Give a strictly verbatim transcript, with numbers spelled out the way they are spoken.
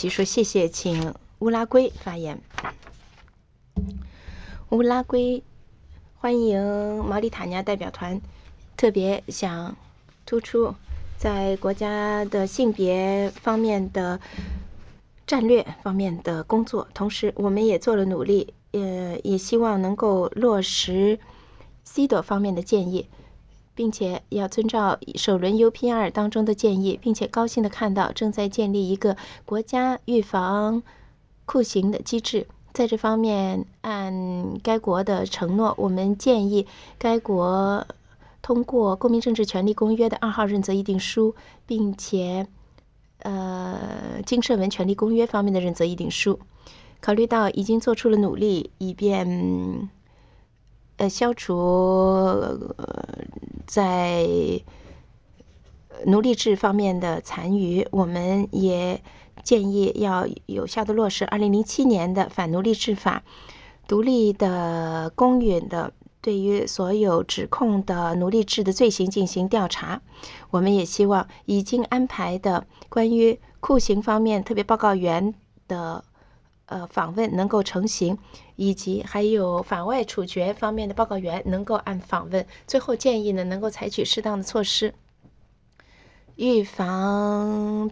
席说谢谢，请乌拉圭发言。乌拉圭欢迎毛里塔尼亚代表团，特别想突出在国家的性别方面的战略方面的工作，同时我们也做了努力，呃，也希望能够落实 C 朵方面的建议，并且要遵照首轮 U P R 当中的建议，并且高兴地看到正在建立一个国家预防酷刑的机制。在这方面，按该国的承诺，我们建议该国通过《公民政治权利公约》的二号认责议定书，并且呃经社文权利公约方面的认责议定书。考虑到已经做出了努力，以便呃消除呃在奴隶制方面的残余，我们也建议要有效地落实二零零七年的反奴隶制法，独立的公允的对于所有指控的奴隶制的罪行进行调查。我们也希望已经安排的关于酷刑方面特别报告员的呃访问能够成行，以及还有法外处决方面的报告员能够按访问。最后建议呢，能够采取适当的措施，预防